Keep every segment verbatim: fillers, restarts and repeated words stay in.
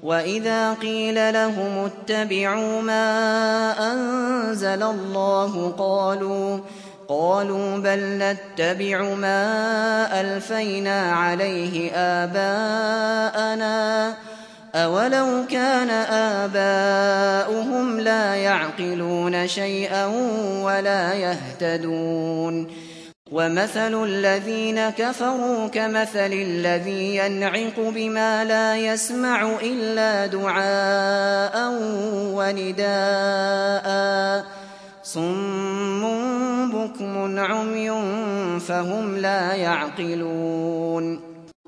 وإذا قيل لهم اتبعوا ما أنزل الله قالوا قالوا بل نتبع ما ألفينا عليه آباءنا أولو كان آباؤهم لا يعقلون شيئا ولا يهتدون ومثل الذين كفروا كمثل الذي ينعق بما لا يسمع إلا دعاء ونداء صم بكم عمي فهم لا يعقلون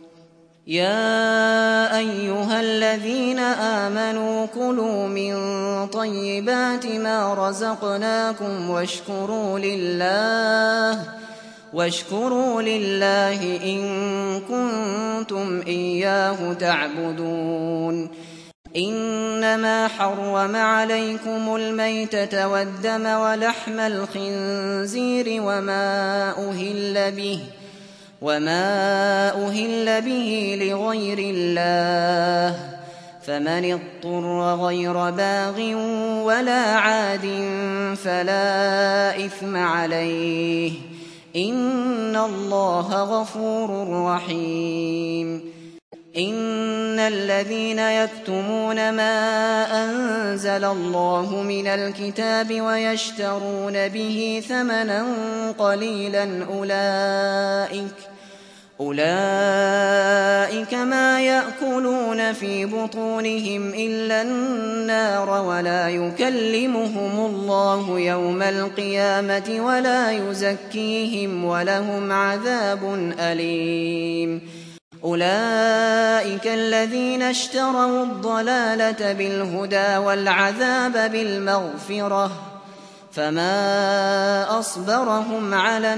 يا أيها الذين آمنوا كلوا من طيبات ما رزقناكم واشكروا لله واشكروا لله إن كنتم إياه تعبدون إنما حرم عليكم الميتة والدم ولحم الخنزير وما أهل به وما أهل به لغير الله فمن اضطر غير باغ ولا عاد فلا إثم عليه إن الله غفور رحيم إن الذين يكتمون ما أنزل الله من الكتاب ويشترون به ثمنا قليلا أولئك أولئك ما يأكلون في بطونهم إلا النار ولا يكلمهم الله يوم القيامة ولا يزكيهم ولهم عذاب أليم أولئك الذين اشتروا الضلالة بالهدى والعذاب بالمغفرة فما أصبرهم على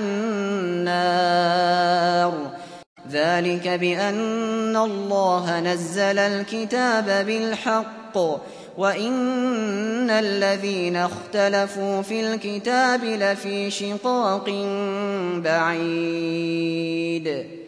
النار ذلك بأن الله نزل الكتاب بالحق وإن الذين اختلفوا في الكتاب لفي شقاق بعيد